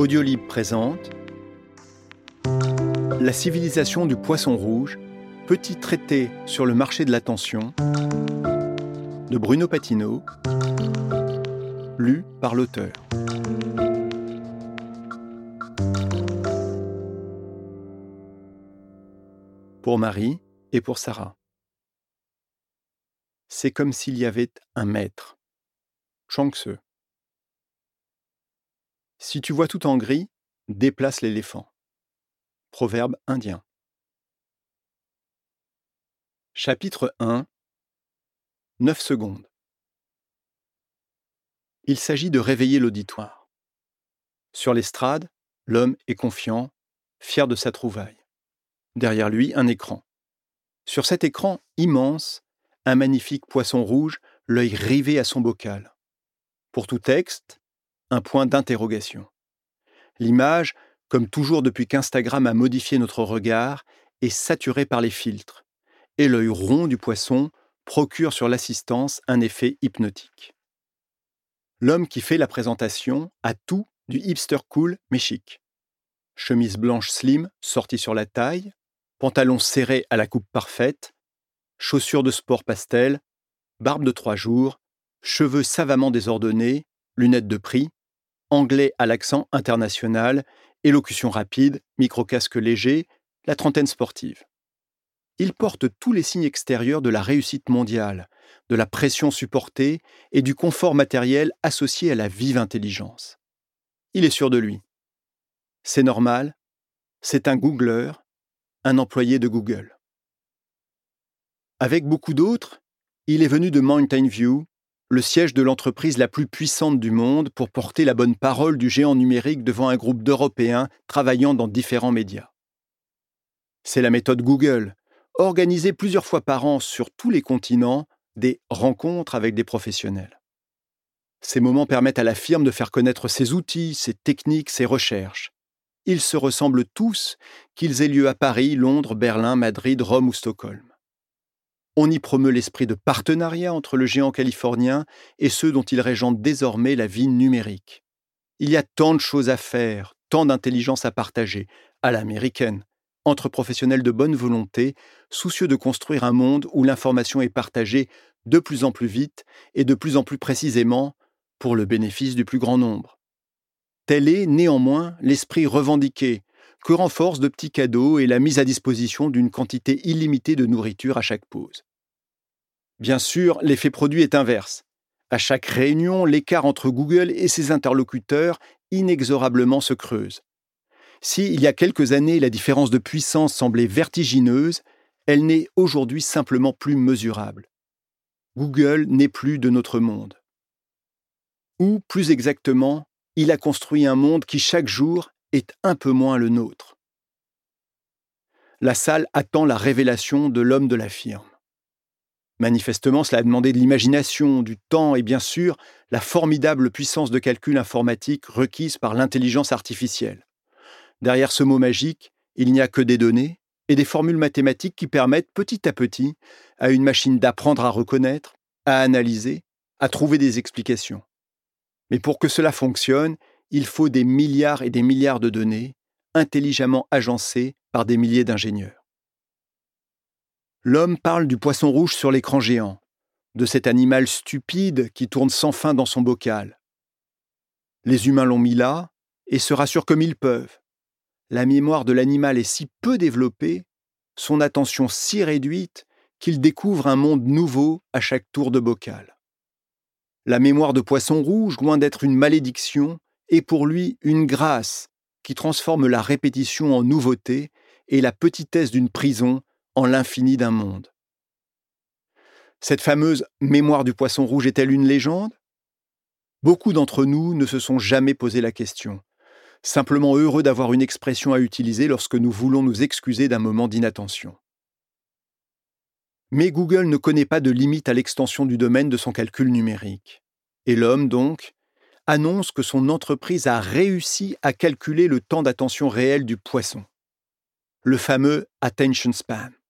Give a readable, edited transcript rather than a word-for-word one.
Audiolib présente La civilisation du poisson rouge, petit traité sur le marché de l'attention de Bruno Patino, lu par l'auteur. Pour Marie et pour Sarah. C'est comme s'il y avait un maître. Chuang Tzu. Si tu vois tout en gris, déplace l'éléphant. Proverbe indien. Chapitre 1. 9 secondes. Il s'agit de réveiller l'auditoire. Sur l'estrade, l'homme est confiant, fier de sa trouvaille. Derrière lui, un écran. Sur cet écran immense, un magnifique poisson rouge, l'œil rivé à son bocal. Pour tout texte, un point d'interrogation. L'image, comme toujours depuis qu'Instagram a modifié notre regard, est saturée par les filtres, et l'œil rond du poisson procure sur l'assistance un effet hypnotique. L'homme qui fait la présentation a tout du hipster cool mais chic. Chemise blanche slim sortie sur la taille, pantalon serré à la coupe parfaite, chaussures de sport pastel, barbe de 3 jours, cheveux savamment désordonnés, lunettes de prix, anglais à l'accent international, élocution rapide, micro-casque léger, la trentaine sportive. Il porte tous les signes extérieurs de la réussite mondiale, de la pression supportée et du confort matériel associé à la vive intelligence. Il est sûr de lui. C'est normal, c'est un Googler, un employé de Google. Avec beaucoup d'autres, il est venu de Mountain View, le siège de l'entreprise la plus puissante du monde, pour porter la bonne parole du géant numérique devant un groupe d'Européens travaillant dans différents médias. C'est la méthode Google, organiser plusieurs fois par an sur tous les continents des rencontres avec des professionnels. Ces moments permettent à la firme de faire connaître ses outils, ses techniques, ses recherches. Ils se ressemblent tous, qu'ils aient lieu à Paris, Londres, Berlin, Madrid, Rome ou Stockholm. On y promeut l'esprit de partenariat entre le géant californien et ceux dont il régente désormais la vie numérique. Il y a tant de choses à faire, tant d'intelligence à partager, à l'américaine, entre professionnels de bonne volonté, soucieux de construire un monde où l'information est partagée de plus en plus vite et de plus en plus précisément pour le bénéfice du plus grand nombre. Tel est néanmoins l'esprit revendiqué, que renforcent de petits cadeaux et la mise à disposition d'une quantité illimitée de nourriture à chaque pause. Bien sûr, l'effet produit est inverse. À chaque réunion, l'écart entre Google et ses interlocuteurs inexorablement se creuse. Si, il y a quelques années, la différence de puissance semblait vertigineuse, elle n'est aujourd'hui simplement plus mesurable. Google n'est plus de notre monde. Ou, plus exactement, il a construit un monde qui, chaque jour, est un peu moins le nôtre. La salle attend la révélation de l'homme de la firme. Manifestement, cela a demandé de l'imagination, du temps et bien sûr, la formidable puissance de calcul informatique requise par l'intelligence artificielle. Derrière ce mot magique, il n'y a que des données et des formules mathématiques qui permettent petit à petit à une machine d'apprendre à reconnaître, à analyser, à trouver des explications. Mais pour que cela fonctionne, il faut des milliards et des milliards de données, intelligemment agencées par des milliers d'ingénieurs. L'homme parle du poisson rouge sur l'écran géant, de cet animal stupide qui tourne sans fin dans son bocal. Les humains l'ont mis là et se rassurent comme ils peuvent. La mémoire de l'animal est si peu développée, son attention si réduite, qu'il découvre un monde nouveau à chaque tour de bocal. La mémoire de poisson rouge, loin d'être une malédiction, est pour lui une grâce qui transforme la répétition en nouveauté et la petitesse d'une prison en l'infini d'un monde. Cette fameuse mémoire du poisson rouge est-elle une légende ? Beaucoup d'entre nous ne se sont jamais posé la question, simplement heureux d'avoir une expression à utiliser lorsque nous voulons nous excuser d'un moment d'inattention. Mais Google ne connaît pas de limite à l'extension du domaine de son calcul numérique. Et l'homme, donc, annonce que son entreprise a réussi à calculer le temps d'attention réel du poisson. Le fameux attention span.